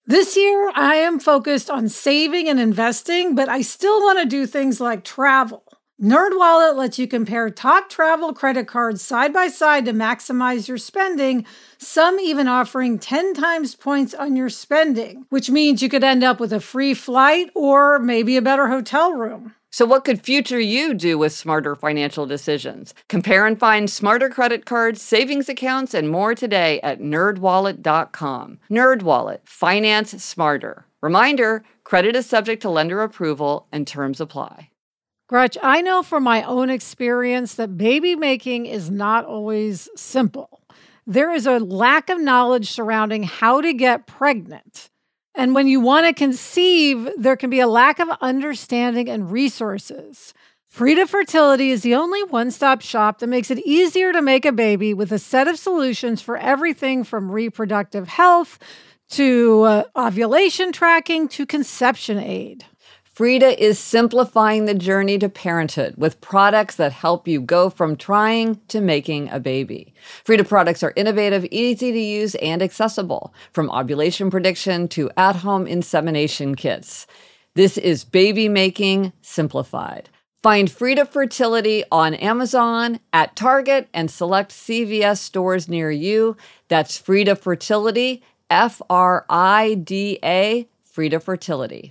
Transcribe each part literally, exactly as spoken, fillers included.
This year, I am focused on saving and investing, but I still want to do things like travel. NerdWallet lets you compare top travel credit cards side by side to maximize your spending, some even offering ten times points on your spending, which means you could end up with a free flight or maybe a better hotel room. So what could future you do with smarter financial decisions? Compare and find smarter credit cards, savings accounts, and more today at nerd wallet dot com. NerdWallet, finance smarter. Reminder, credit is subject to lender approval and terms apply. Gretch, I know from my own experience that baby making is not always simple. There is a lack of knowledge surrounding how to get pregnant. And when you want to conceive, there can be a lack of understanding and resources. Frida Fertility is the only one-stop shop that makes it easier to make a baby with a set of solutions for everything from reproductive health to uh, ovulation tracking to conception aid. Frida is simplifying the journey to parenthood with products that help you go from trying to making a baby. Frida products are innovative, easy to use, and accessible, from ovulation prediction to at-home insemination kits. This is baby making simplified. Find Frida Fertility on Amazon, at Target, and select C V S stores near you. That's Frida Fertility, F R I D A, Frida Fertility.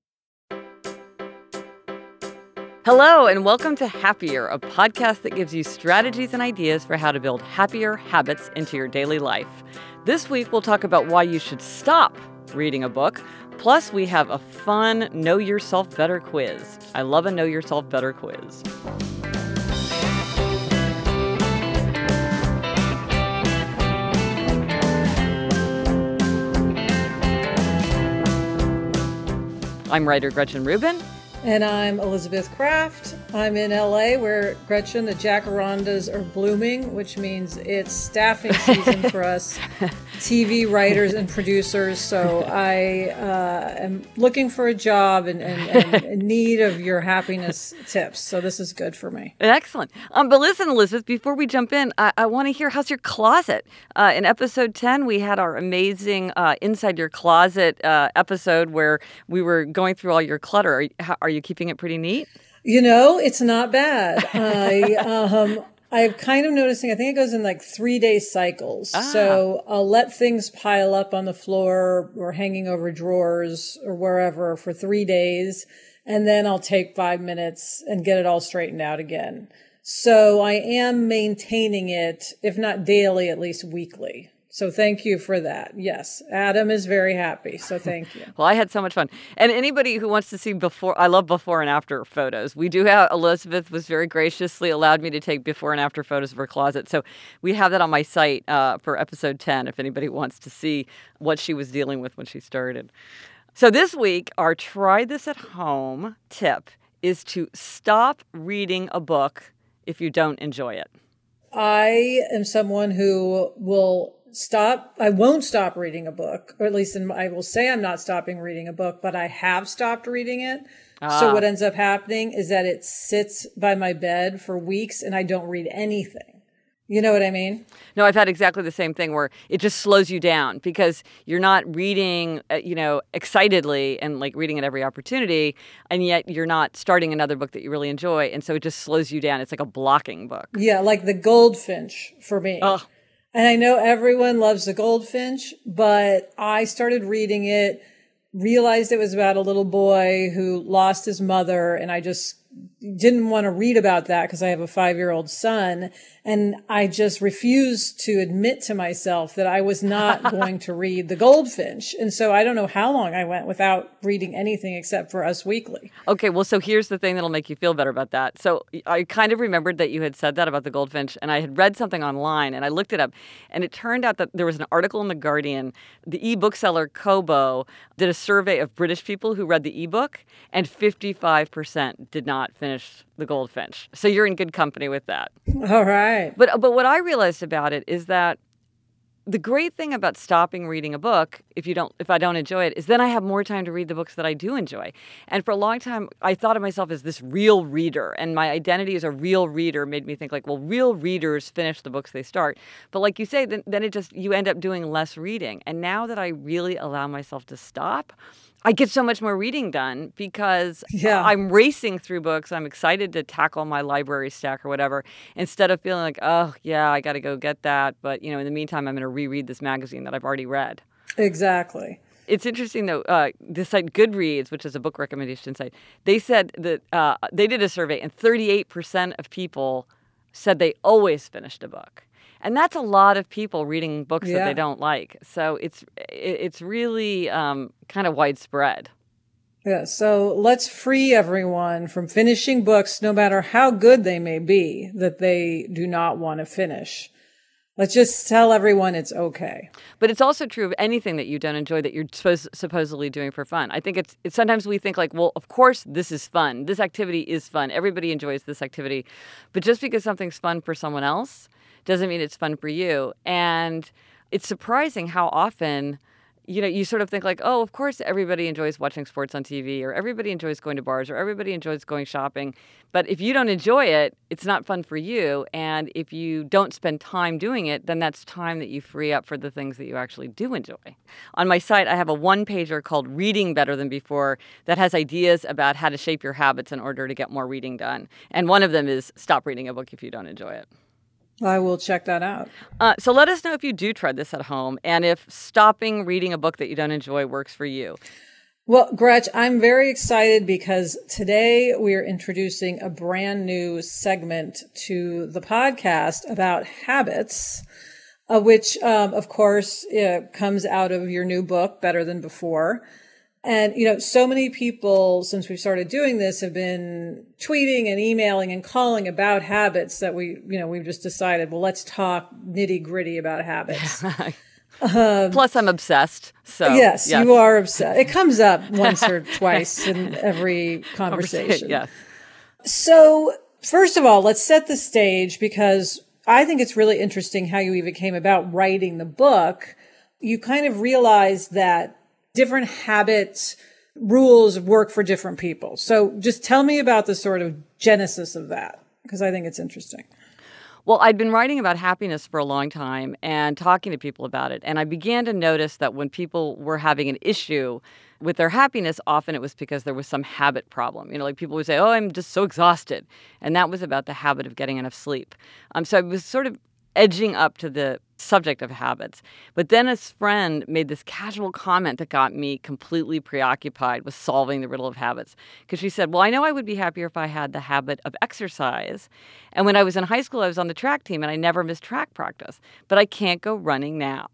Hello, and welcome to Happier, a podcast that gives you strategies and ideas for how to build happier habits into your daily life. This week, we'll talk about why you should stop reading a book. Plus, we have a fun Know Yourself Better quiz. I love a Know Yourself Better quiz. I'm writer Gretchen Rubin. And I'm Elizabeth Kraft. I'm in L A where, Gretchen, the jacarandas are blooming, which means it's staffing season for us T V writers and producers. So I uh, am looking for a job and, and, and in need of your happiness tips. So this is good for me. Excellent. Um, but listen, Elizabeth, before we jump in, I, I want to hear, how's your closet? Uh, in episode ten, we had our amazing uh, Inside Your Closet uh, episode where we were going through all your clutter. Are you, how, are you keeping it pretty neat? You know, it's not bad. I, um, I'm kind of noticing, I think it goes in like three day cycles. Ah. So I'll let things pile up on the floor or hanging over drawers or wherever for three days. And then I'll take five minutes and get it all straightened out again. So I am maintaining it, if not daily, at least weekly. So thank you for that. Yes, Adam is very happy. So thank you. Well, I had so much fun. And anybody who wants to see before, I love before and after photos. We do have, Elizabeth was very graciously allowed me to take before and after photos of her closet. So we have that on my site uh, for episode ten, if anybody wants to see what she was dealing with when she started. So this week, our try this at home tip is to stop reading a book if you don't enjoy it. I am someone who will stop. I won't stop reading a book, or at least in, I will say I'm not stopping reading a book, but I have stopped reading it. Ah. So what ends up happening is that it sits by my bed for weeks and I don't read anything. You know what I mean? No, I've had exactly the same thing where it just slows you down because you're not reading, uh, you know, excitedly and like reading at every opportunity, and yet you're not starting another book that you really enjoy, and so it just slows you down. It's like a blocking book. Yeah, like The Goldfinch for me. Oh. And I know everyone loves The Goldfinch, but I started reading it, realized it was about a little boy who lost his mother, and I just didn't want to read about that because I have a five-year-old son. And I just refused to admit to myself that I was not going to read The Goldfinch. And so I don't know how long I went without reading anything except for Us Weekly. Okay, well, so here's the thing that'll make you feel better about that. So I kind of remembered that you had said that about The Goldfinch, and I had read something online, and I looked it up, and it turned out that there was an article in The Guardian. The e-book seller Kobo did a survey of British people who read the e-book, and fifty-five percent did not finish The Goldfinch. So you're in good company with that. All right. But but what I realized about it is that the great thing about stopping reading a book, if you don't, if I don't enjoy it, is then I have more time to read the books that I do enjoy. And for a long time, I thought of myself as this real reader, and my identity as a real reader made me think like, well, real readers finish the books they start. But like you say, then, then it just, you end up doing less reading. And now that I really allow myself to stop, I get so much more reading done because Yeah. I'm racing through books. I'm excited to tackle my library stack or whatever, instead of feeling like, oh, yeah, I got to go get that. But, you know, in the meantime, I'm going to reread this magazine that I've already read. Exactly. It's interesting, though, uh, the site Goodreads, which is a book recommendation site, they said that uh, they did a survey and thirty-eight percent of people said they always finished a book. And that's a lot of people reading books Yeah. that they don't like. So it's it's really um, kind of widespread. Yeah, so let's free everyone from finishing books, no matter how good they may be, that they do not want to finish. Let's just tell everyone it's okay. But it's also true of anything that you don't enjoy that you're supposed, supposedly doing for fun. I think it's, it's sometimes we think like, well, of course this is fun. This activity is fun. Everybody enjoys this activity. But just because something's fun for someone else doesn't mean it's fun for you. And it's surprising how often, you know, you sort of think like, oh, of course everybody enjoys watching sports on T V, or everybody enjoys going to bars, or everybody enjoys going shopping. But if you don't enjoy it, it's not fun for you. And if you don't spend time doing it, then that's time that you free up for the things that you actually do enjoy. On my site, I have a one-pager called Reading Better Than Before that has ideas about how to shape your habits in order to get more reading done. And one of them is stop reading a book if you don't enjoy it. I will check that out. Uh, so let us know if you do try this at home and if stopping reading a book that you don't enjoy works for you. Well, Gretch, I'm very excited because today we are introducing a brand new segment to the podcast about habits, uh, which, um, of course, uh, comes out of your new book, Better Than Before. And, you know, so many people, since we started doing this, have been tweeting and emailing and calling about habits that we, you know, we've just decided, well, let's talk nitty gritty about habits. Um, Plus, I'm obsessed. So yes, yes, you are obsessed. It comes up once or twice in every conversation. Yes. So, first of all, let's set the stage because I think it's really interesting how you even came about writing the book. You kind of realized that different habits, rules work for different people. So just tell me about the sort of genesis of that, because I think it's interesting. Well, I'd been writing about happiness for a long time and talking to people about it. And I began to notice that when people were having an issue with their happiness, often it was because there was some habit problem. You know, like people would say, oh, I'm just so exhausted. And that was about the habit of getting enough sleep. Um, so I was sort of edging up to the subject of habits. But then a friend made this casual comment that got me completely preoccupied with solving the riddle of habits. Because she said, well, I know I would be happier if I had the habit of exercise. And when I was in high school, I was on the track team and I never missed track practice. But I can't go running now.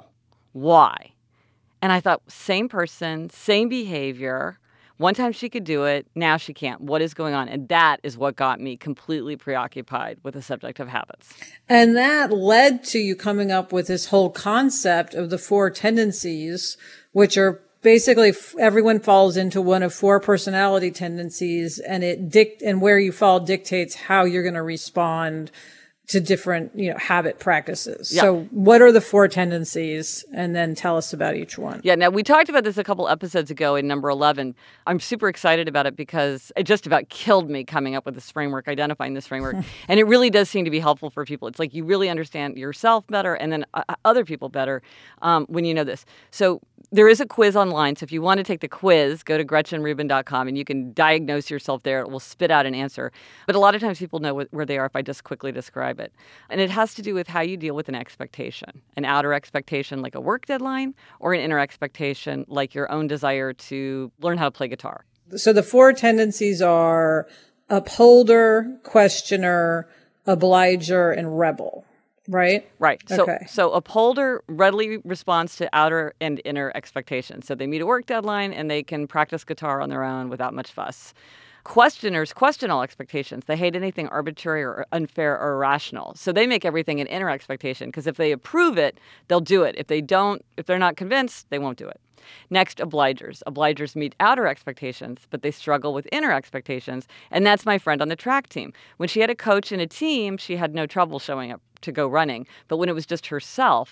Why? And I thought, same person, same behavior. One time she could do it, now she can't. What is going on? And that is what got me completely preoccupied with the subject of habits. And that led to you coming up with this whole concept of the four tendencies, which are basically everyone falls into one of four personality tendencies, and it dict and where you fall dictates how you're going to respond to different, you know, habit practices. Yeah. So what are the four tendencies? And then tell us about each one. Yeah, now we talked about this a couple episodes ago in number eleven. I'm super excited about it because it just about killed me coming up with this framework, identifying this framework. And it really does seem to be helpful for people. It's like you really understand yourself better and then uh, other people better um, when you know this. So there is a quiz online. So if you want to take the quiz, go to gretchen rubin dot com and you can diagnose yourself there. It will spit out an answer. But a lot of times people know wh- where they are if I just quickly describe it. And it has to do with how you deal with an expectation, an outer expectation like a work deadline or an inner expectation like your own desire to learn how to play guitar. So the four tendencies are upholder, questioner, obliger, and rebel. Right? Right. So, okay. so upholder readily responds to outer and inner expectations. So they meet a work deadline and they can practice guitar on their own without much fuss. Questioners question all expectations. They hate anything arbitrary or unfair or irrational. So they make everything an inner expectation because if they approve it, they'll do it. If they don't, if they're not convinced, they won't do it. Next, obligers. Obligers meet outer expectations, but they struggle with inner expectations. And that's my friend on the track team. When she had a coach and a team, she had no trouble showing up to go running. But when it was just herself,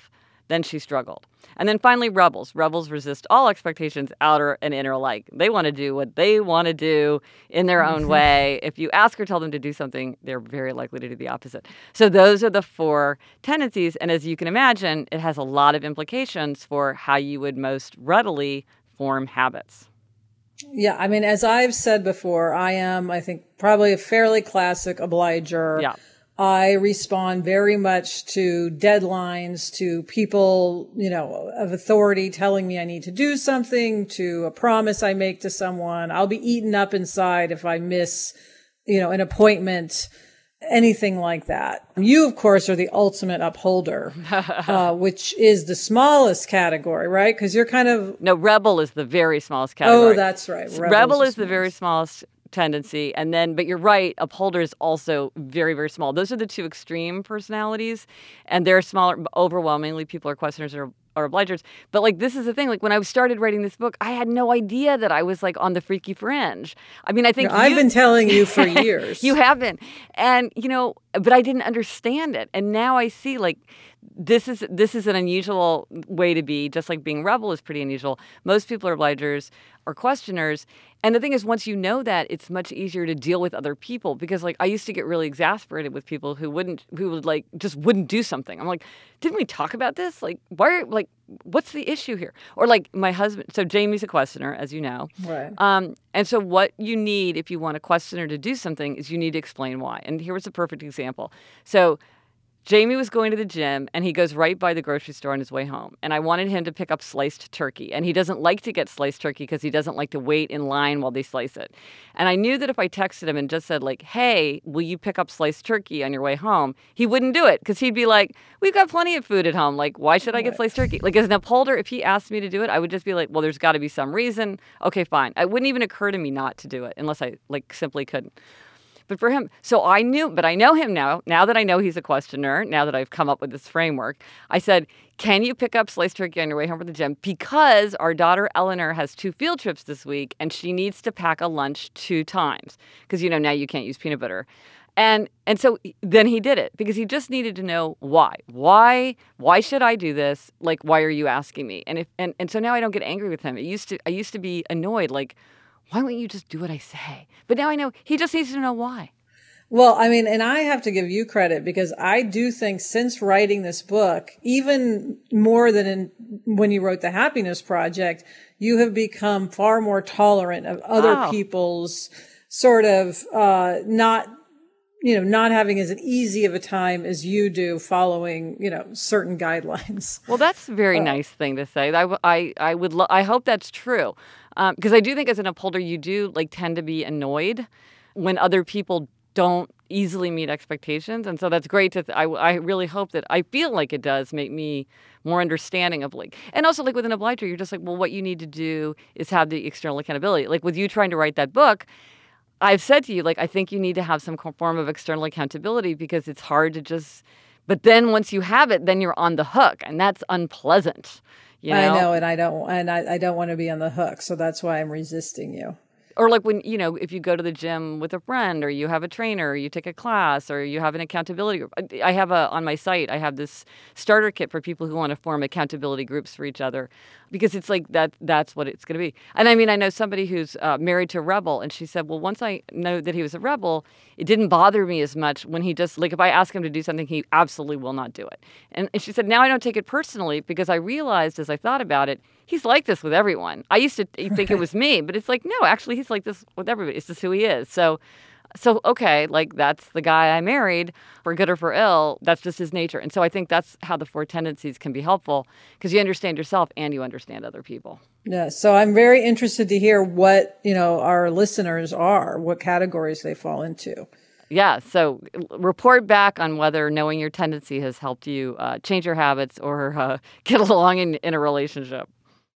then she struggled. And then finally, rebels. Rebels resist all expectations, outer and inner alike. They want to do what they want to do in their own way. If you ask or tell them to do something, they're very likely to do the opposite. So those are the four tendencies. And as you can imagine, it has a lot of implications for how you would most readily form habits. Yeah, I mean, as I've said before, I am, I think, probably a fairly classic obliger. Yeah. I respond very much to deadlines, to people, you know, of authority telling me I need to do something, to a promise I make to someone. I'll be eaten up inside if I miss, you know, an appointment, anything like that. You, of course, are the ultimate upholder, uh, which is the smallest category, right? Because you're kind of... No, rebel is the very smallest category. Oh, that's right. Rebel, rebel is the very smallest tendency. And then, but you're right, upholder is also very, very small. Those are the two extreme personalities. And they're smaller, overwhelmingly, people are questioners or, or obligers. But like, this is the thing, like when I started writing this book, I had no idea that I was like on the freaky fringe. I mean, I think no, I've you, been telling you for years. You have been. And, you know, but I didn't understand it. And now I see like, This is this is an unusual way to be, just like being rebel is pretty unusual. Most people are obligers or questioners. And the thing is, once you know that, it's much easier to deal with other people because, like, I used to get really exasperated with people who wouldn't, who would, like, just wouldn't do something. I'm like, didn't we talk about this? Like, why are, like, what's the issue here? Or, like, my husband, so Jamie's a questioner, as you know. Right. Um, and so what you need if you want a questioner to do something is you need to explain why. And here was a perfect example. So Jamie was going to the gym, and he goes right by the grocery store on his way home. And I wanted him to pick up sliced turkey. And he doesn't like to get sliced turkey because he doesn't like to wait in line while they slice it. And I knew that if I texted him and just said, like, hey, will you pick up sliced turkey on your way home? He wouldn't do it because he'd be like, we've got plenty of food at home. Like, why should I get sliced turkey? Like, as an upholder, if he asked me to do it, I would just be like, well, there's got to be some reason. Okay, fine. It wouldn't even occur to me not to do it unless I, like, simply couldn't. But for him, so I knew, but I know him now. Now that I know he's a questioner, now that I've come up with this framework, I said, can you pick up sliced turkey on your way home from the gym? Because our daughter Eleanor has two field trips this week, and she needs to pack a lunch two times. Because, you know, now you can't use peanut butter. And and so then he did it because he just needed to know why. Why? Why should I do this? Like, why are you asking me? And if and, and so now I don't get angry with him. It used to I used to be annoyed, like, why won't you just do what I say? But now I know he just needs to know why. Well, I mean, and I have to give you credit because I do think since writing this book, even more than in, when you wrote The Happiness Project, you have become far more tolerant of other Wow. people's sort of uh, not, you know, not having as easy of a time as you do following, you know, certain guidelines. Well, that's a very Uh, nice thing to say. I, I, I would lo- I hope that's true. Because um, I do think as an upholder, you do like tend to be annoyed when other people don't easily meet expectations. And so that's great to, th- I, I really hope that, I feel like it does make me more understanding of like, and also like with an obliger, you're just like, well, what you need to do is have the external accountability. Like with you trying to write that book, I've said to you, like, I think you need to have some form of external accountability because it's hard to just, but then once you have it, then you're on the hook and that's unpleasant. You know? I know, and I don't, and I, I don't want to be on the hook. So that's why I'm resisting you. Or like when, you know, if you go to the gym with a friend or you have a trainer or you take a class or you have an accountability group. I have a, on my site, I have this starter kit for people who want to form accountability groups for each other because it's like that, that's what it's going to be. And I mean, I know somebody who's uh, married to a rebel and she said, well, once I know that he was a rebel, it didn't bother me as much when he just, like if I ask him to do something, he absolutely will not do it. And, and she said, now I don't take it personally because I realized as I thought about it, he's like this with everyone. I used to think it was me, but it's like, no, actually, he's like this with everybody. It's just who he is. So, so okay, like that's the guy I married, for good or for ill. That's just his nature. And so I think that's how the four tendencies can be helpful because you understand yourself and you understand other people. Yeah. So I'm very interested to hear what, you know, our listeners are, what categories they fall into. Yeah. So report back on whether knowing your tendency has helped you uh, change your habits or uh, get along in, in a relationship.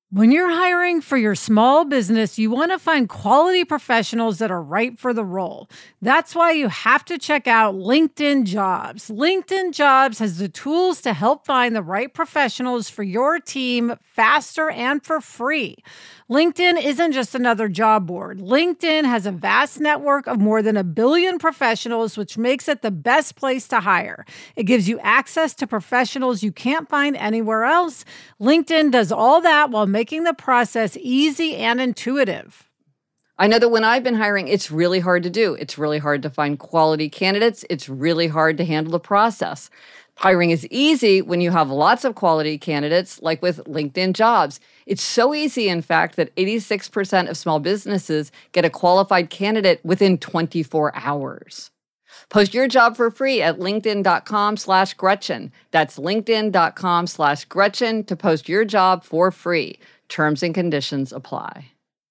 When you're hiring for your small business, you want to find quality professionals that are right for the role. That's why you have to check out LinkedIn Jobs. LinkedIn Jobs has the tools to help find the right professionals for your team faster and for free. LinkedIn isn't just another job board. LinkedIn has a vast network of more than a billion professionals, which makes it the best place to hire. It gives you access to professionals you can't find anywhere else. LinkedIn does all that while making the process easy and intuitive. I know that when I've been hiring, it's really hard to do. It's really hard to find quality candidates. It's really hard to handle the process. Hiring is easy when you have lots of quality candidates, like with LinkedIn Jobs. It's so easy, in fact, that eighty-six percent of small businesses get a qualified candidate within twenty-four hours. Post your job for free at linkedin.com slash Gretchen. That's linkedin.com slash Gretchen to post your job for free. Terms and conditions apply.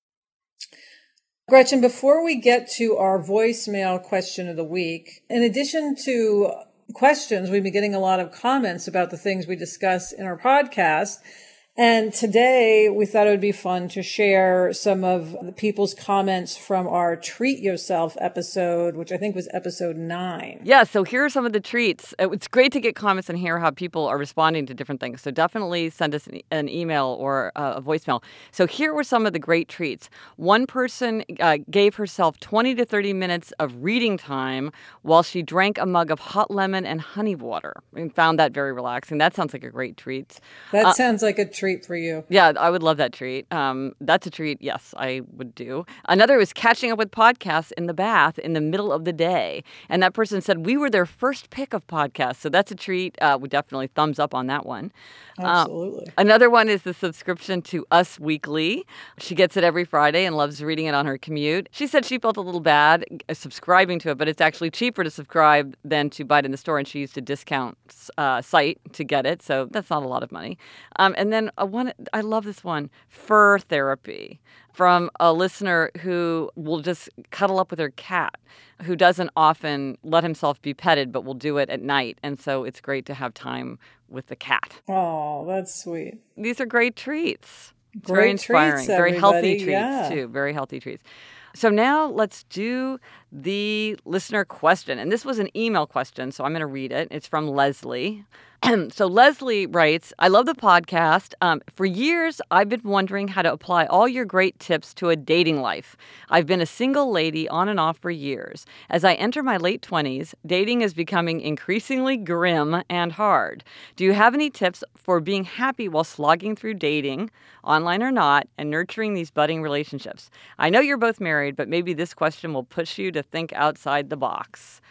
Gretchen, before we get to our voicemail question of the week, in addition to questions, we've been getting a lot of comments about the things we discuss in our podcast. And today we thought it would be fun to share some of the people's comments from our Treat Yourself episode, which I think was episode nine. Yeah, so here are some of the treats. It's great to get comments and hear how people are responding to different things. So definitely send us an, an email or uh, a voicemail. So here were some of the great treats. One person uh, gave herself twenty to thirty minutes of reading time while she drank a mug of hot lemon and honey water and found that very relaxing. That sounds like a great treat. That uh, sounds like a treat for you. Yeah, I would love that treat. Um, that's a treat, yes, I would do. Another was catching up with podcasts in the bath in the middle of the day. And that person said we were their first pick of podcasts. So that's a treat. Uh, we definitely thumbs up on that one. Absolutely. Uh, another one is the subscription to Us Weekly. She gets it every Friday and loves reading it on her commute. She said she felt a little bad subscribing to it, but it's actually cheaper to subscribe than to buy it in the store. And she used a discount uh, site to get it. So that's not a lot of money. Um, and then a one, I love this one, fur therapy, from a listener who will just cuddle up with her cat, who doesn't often let himself be petted, but will do it at night. And so it's great to have time with the cat. Oh, that's sweet. These are great treats. It's Great very inspiring. treats, very healthy treats, yeah. too. Very healthy treats. So now let's do the listener question. And this was an email question, so I'm going to read it. It's from Leslie. So Leslie writes, I love the podcast. Um, for years, I've been wondering how to apply all your great tips to a dating life. I've been a single lady on and off for years. As I enter my late twenties, dating is becoming increasingly grim and hard. Do you have any tips for being happy while slogging through dating, online or not, and nurturing these budding relationships? I know you're both married, but maybe this question will push you to think outside the box.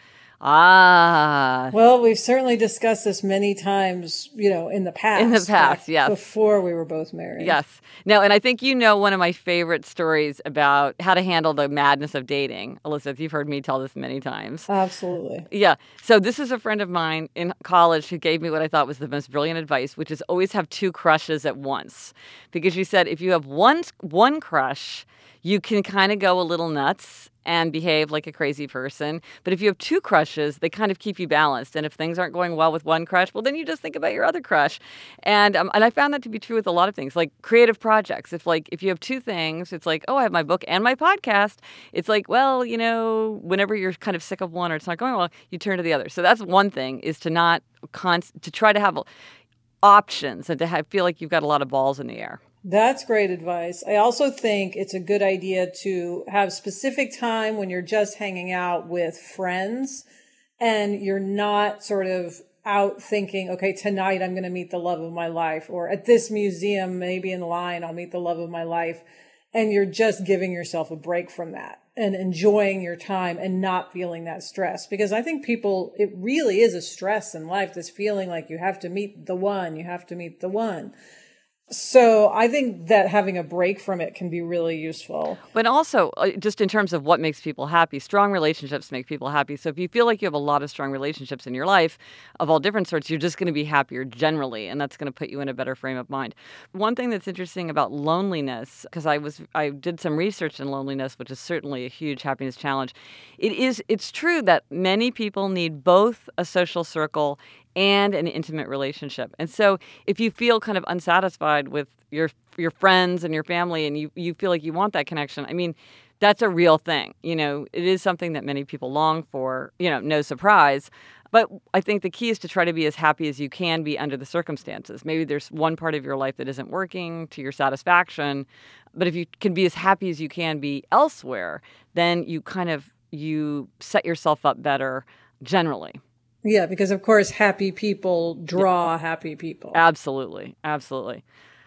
Ah. Well, we've certainly discussed this many times, you know, in the past. In the past, yes. Before we were both married. Yes. No, and I think you know one of my favorite stories about how to handle the madness of dating. Elizabeth, you've heard me tell this many times. Absolutely. Yeah. So this is a friend of mine in college who gave me what I thought was the most brilliant advice, which is always have two crushes at once. Because she said if you have one one crush, you can kind of go a little nuts and behave like a crazy person. But if you have two crushes, they kind of keep you balanced. And if things aren't going well with one crush, well, then you just think about your other crush. And um, and I found that to be true with a lot of things, like creative projects. If like if you have two things, it's like, oh, I have my book and my podcast. It's like, well, you know, whenever you're kind of sick of one or it's not going well, you turn to the other. So that's one thing, is to not const- to try to have options and to have, feel like you've got a lot of balls in the air. That's great advice. I also think it's a good idea to have specific time when you're just hanging out with friends and you're not sort of out thinking, okay, tonight I'm going to meet the love of my life, or at this museum, maybe in line, I'll meet the love of my life. And you're just giving yourself a break from that and enjoying your time and not feeling that stress. Because I think people, it really is a stress in life, this feeling like you have to meet the one, you have to meet the one. So I think that having a break from it can be really useful. But also, uh, just in terms of what makes people happy, strong relationships make people happy. So if you feel like you have a lot of strong relationships in your life of all different sorts, you're just going to be happier generally, and that's going to put you in a better frame of mind. One thing that's interesting about loneliness, because I was I did some research in loneliness, which is certainly a huge happiness challenge. It is it's true that many people need both a social circle and an intimate relationship. And so if you feel kind of unsatisfied with your your friends and your family and you, you feel like you want that connection, I mean, that's a real thing. You know, it is something that many people long for, you know, no surprise. But I think the key is to try to be as happy as you can be under the circumstances. Maybe there's one part of your life that isn't working to your satisfaction, but if you can be as happy as you can be elsewhere, then you kind of, you set yourself up better generally. Yeah, because of course, happy people draw yeah. happy people. Absolutely. Absolutely.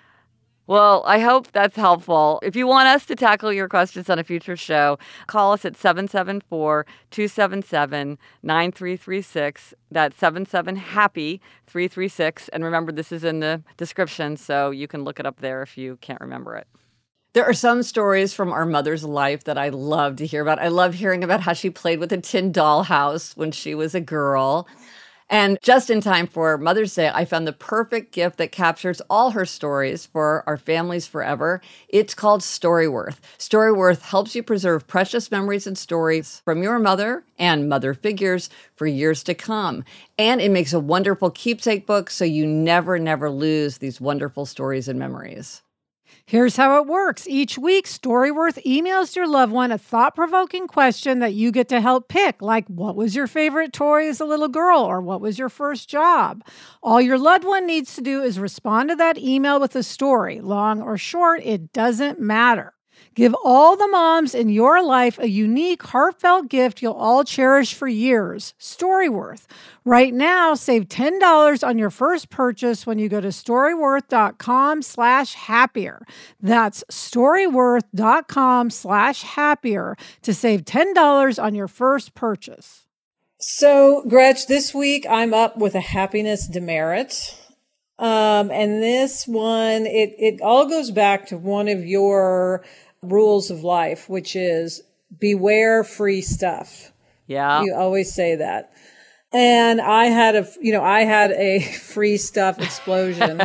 Well, I hope that's helpful. If you want us to tackle your questions on a future show, call us at seven seven four, two seven seven, nine three three six. That's seven seven happy three three six. And remember, this is in the description, so you can look it up there if you can't remember it. There are some stories from our mother's life that I love to hear about. I love hearing about how she played with a tin dollhouse when she was a girl. And just in time for Mother's Day, I found the perfect gift that captures all her stories for our families forever. It's called Storyworth. Storyworth helps you preserve precious memories and stories from your mother and mother figures for years to come. And it makes a wonderful keepsake book so you never, never lose these wonderful stories and memories. Here's how it works. Each week, Storyworth emails your loved one a thought-provoking question that you get to help pick, like what was your favorite toy as a little girl, or what was your first job? All your loved one needs to do is respond to that email with a story. Long or short, it doesn't matter. Give all the moms in your life a unique, heartfelt gift you'll all cherish for years. Storyworth. Right now, save ten dollars on your first purchase when you go to storyworth.com slash happier. That's storyworth.com slash happier to save ten dollars on your first purchase. So, Gretch, this week I'm up with a happiness demerit. Um, and this one, it, it all goes back to one of your rules of life, which is beware free stuff. Yeah. You always say that. And I had a, you know, I had a free stuff explosion.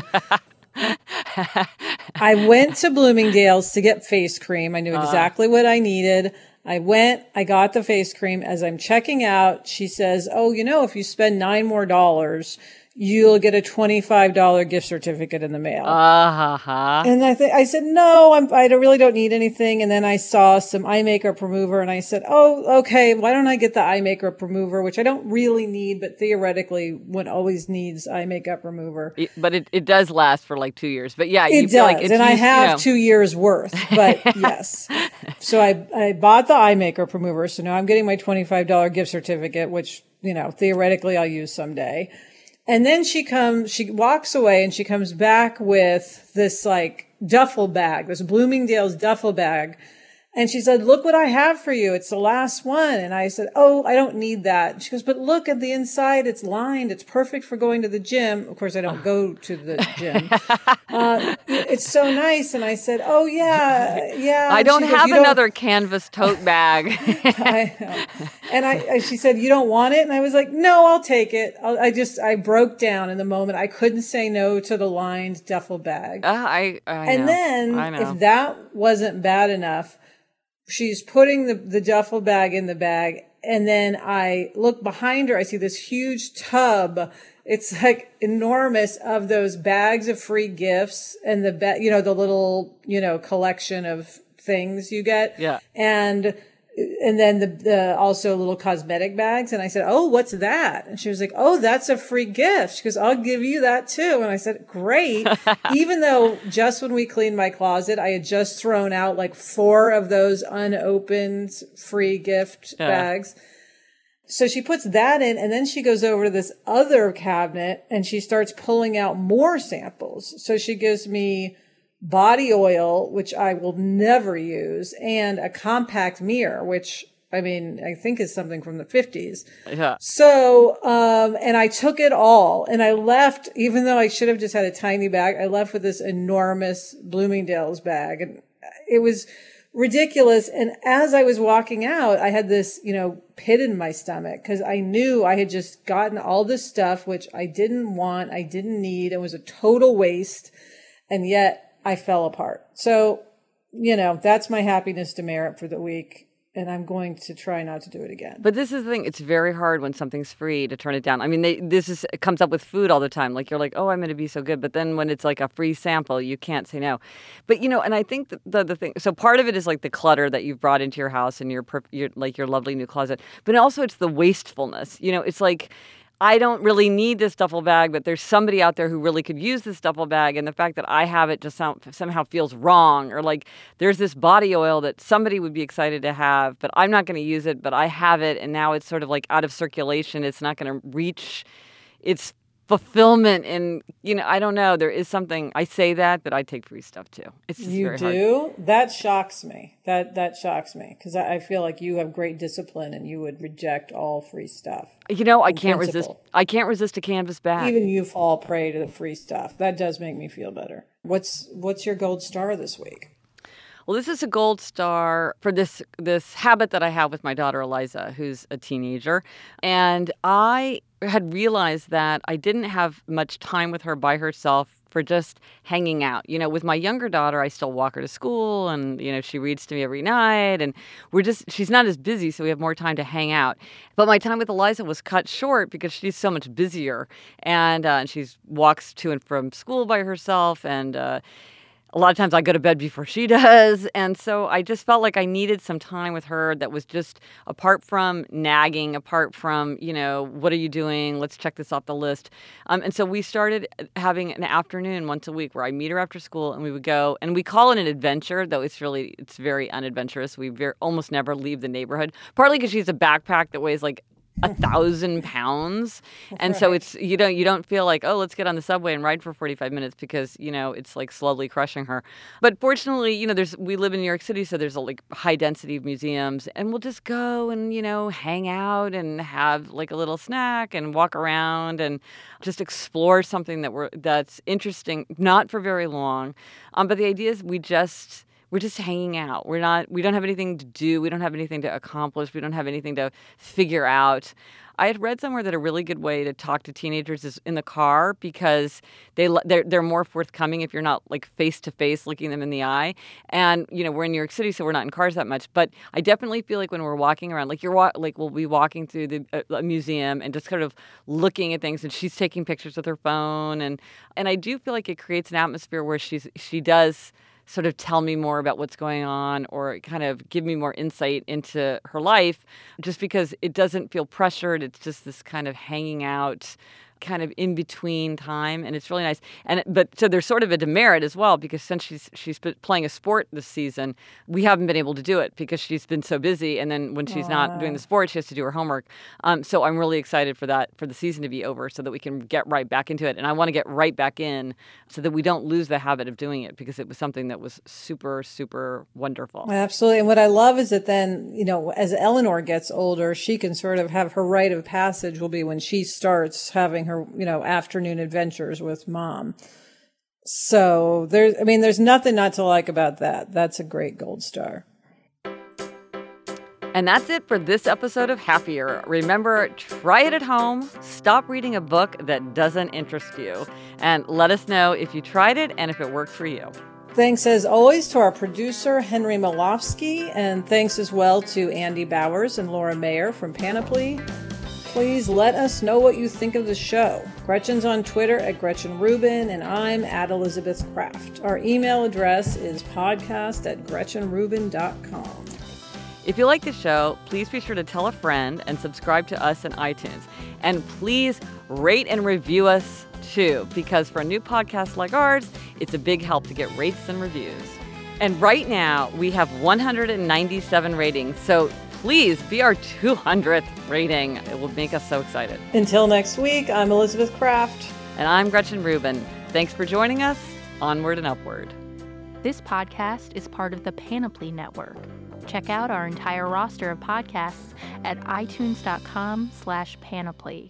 I went to Bloomingdale's to get face cream. I knew exactly uh. what I needed. I went, I got the face cream. As I'm checking out, she says, oh, you know, if you spend nine more dollars, you'll get a twenty-five dollars gift certificate in the mail. Uh-huh. And I th- I said, no, I'm, I don't, really don't need anything. And then I saw some eye makeup remover and I said, oh, okay, why don't I get the eye makeup remover, which I don't really need, but theoretically one always needs eye makeup remover. It, but it, it does last for like two years. But yeah, it you does. feel like it's and used, I have you know. two years worth, but yes. So I, I bought the eye makeup remover. So now I'm getting my twenty-five dollars gift certificate, which, you know, theoretically I'll use someday. And then she comes, she walks away and she comes back with this like duffel bag, this Bloomingdale's duffel bag. And she said, look what I have for you. It's the last one. And I said, oh, I don't need that. And she goes, but look at the inside. It's lined. It's perfect for going to the gym. Of course, I don't go to the gym. Uh, it's so nice. And I said, oh, yeah, yeah. I don't goes, have don't... another canvas tote bag. I know. And I, she said, you don't want it? And I was like, no, I'll take it. I'll, I just, I broke down in the moment. I couldn't say no to the lined duffel bag. Uh, I, I and know. then I know. If that wasn't bad enough, she's putting the, the duffel bag in the bag. And then I look behind her. I see this huge tub. It's like enormous of those bags of free gifts and the, ba- you know, the little, you know, collection of things you get. Yeah. And, and then the, the also little cosmetic bags. And I said, oh, what's that? And she was like, oh, that's a free gift. She goes, I'll give you that too. And I said, great. Even though just when we cleaned my closet, I had just thrown out like four of those unopened free gift yeah. bags. So she puts that in and then she goes over to this other cabinet and she starts pulling out more samples. So she gives me body oil, which I will never use, and a compact mirror, which I mean, I think is something from the fifties. Yeah. So, um, and I took it all and I left, even though I should have just had a tiny bag, I left with this enormous Bloomingdale's bag and it was ridiculous. And as I was walking out, I had this, you know, pit in my stomach because I knew I had just gotten all this stuff, which I didn't want, I didn't need. It was a total waste. And yet I fell apart. So, you know, that's my happiness demerit for the week. and I'm going to try not to do it again. But this is the thing. It's very hard when something's free to turn it down. I mean, they, this is it comes up with food all the time. Like, you're like, oh, I'm going to be so good. But then when it's like a free sample, you can't say no. But, you know, and I think the, the, the thing, so part of it is like the clutter that you've brought into your house and your, your, like your lovely new closet. But also it's the wastefulness. You know, it's like, I don't really need this duffel bag, but there's somebody out there who really could use this duffel bag. And the fact that I have it just sound, somehow feels wrong. Or like there's this body oil that somebody would be excited to have, but I'm not going to use it, but I have it. And now it's sort of like out of circulation. It's not going to reach its fulfillment. And, you know, I don't know. There is something, I say that, but I take free stuff too. It's just you very do? hard. That shocks me. That that shocks me because I, I feel like you have great discipline and you would reject all free stuff. You know, I can't principle. resist. I can't resist a canvas bag. Even you fall prey to the free stuff. That does make me feel better. What's what's your gold star this week? Well, this is a gold star for this this habit that I have with my daughter, Eliza, who's a teenager. And I had realized that I didn't have much time with her by herself for just hanging out. You know, with my younger daughter, I still walk her to school and, you know, she reads to me every night. And we're just, she's not as busy, so we have more time to hang out. But my time with Eliza was cut short because she's so much busier. And, uh, and she walks to and from school by herself. And, uh, a lot of times I go to bed before she does. And so I just felt like I needed some time with her that was just apart from nagging, apart from, you know, what are you doing? Let's check this off the list. Um, and so we started having an afternoon once a week where I meet her after school and we would go, and we call it an adventure, though it's really, it's very unadventurous. We very, almost never leave the neighborhood, partly because she's a backpack that weighs like a thousand pounds. And right. So it's, you don't, you don't feel like, oh, let's get on the subway and ride for forty-five minutes because, you know, it's like slowly crushing her. But fortunately, you know, there's, we live in New York City, so there's a like high density of museums, and we'll just go and, you know, hang out and have like a little snack and walk around and just explore something that we're, that's interesting, not for very long. Um, but the idea is we just, We're just hanging out. We're not, we don't have anything to do. We don't have anything to accomplish. We don't have anything to figure out. I had read somewhere that a really good way to talk to teenagers is in the car because they, they're, they're more forthcoming if you're not like face to face looking them in the eye. And, you know, we're in New York City, so we're not in cars that much. But I definitely feel like when we're walking around, like you're wa- like we'll be walking through the uh, museum and just kind of looking at things, and she's taking pictures with her phone. And, and I do feel like it creates an atmosphere where she's, she does sort of tell me more about what's going on or kind of give me more insight into her life just because it doesn't feel pressured. It's just this kind of hanging out kind of in between time, and it's really nice. And but so there's sort of a demerit as well because since she's she's playing a sport this season, we haven't been able to do it because she's been so busy. And then when she's Aww. not doing the sport, she has to do her homework. Um, so I'm really excited for that for the season to be over so that we can get right back into it. And I want to get right back in so that we don't lose the habit of doing it because it was something that was super super wonderful. Absolutely. And what I love is that then, you know, as Eleanor gets older, she can sort of have her rite of passage will be when she starts having her, you know, afternoon adventures with mom. So there's, I mean, there's nothing not to like about that. That's a great gold star. And that's it for this episode of Happier. Remember, try it at home, stop reading a book that doesn't interest you, and let us know if you tried it and if it worked for you. Thanks as always to our producer, Henry Malofsky, and thanks as well to Andy Bowers and Laura Mayer from Panoply. Please let us know what you think of the show. Gretchen's on Twitter at Gretchen Rubin, and I'm at Elizabeth Kraft. Our email address is podcast at gretchen rubin dot com. If you like the show, please be sure to tell a friend and subscribe to us on iTunes. And please rate and review us too, because for a new podcast like ours, it's a big help to get rates and reviews. And right now, we have one hundred ninety-seven ratings, so please be our two hundredth rating. It will make us so excited. Until next week, I'm Elizabeth Kraft. And I'm Gretchen Rubin. Thanks for joining us. Onward and upward. This podcast is part of the Panoply Network. Check out our entire roster of podcasts at itunes.com slash panoply.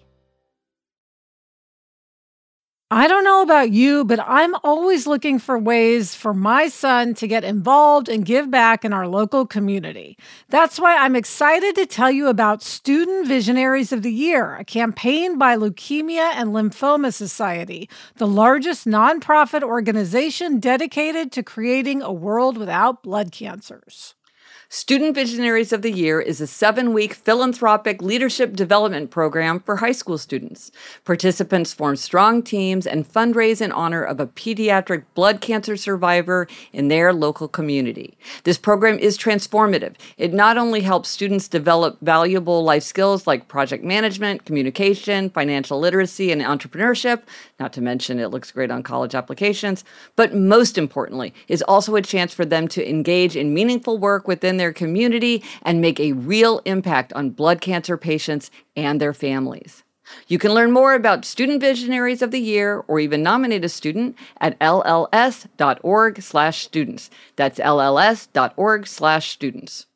I don't know about you, but I'm always looking for ways for my son to get involved and give back in our local community. That's why I'm excited to tell you about Student Visionaries of the Year, a campaign by Leukemia and Lymphoma Society, the largest nonprofit organization dedicated to creating a world without blood cancers. Student Visionaries of the Year is a seven-week philanthropic leadership development program for high school students. Participants form strong teams and fundraise in honor of a pediatric blood cancer survivor in their local community. This program is transformative. It not only helps students develop valuable life skills like project management, communication, financial literacy, and entrepreneurship, not to mention it looks great on college applications, but most importantly, is also a chance for them to engage in meaningful work within their community and make a real impact on blood cancer patients and their families. You can learn more about Student Visionaries of the Year or even nominate a student at L L S dot org slash students. That's L L S dot org slash students.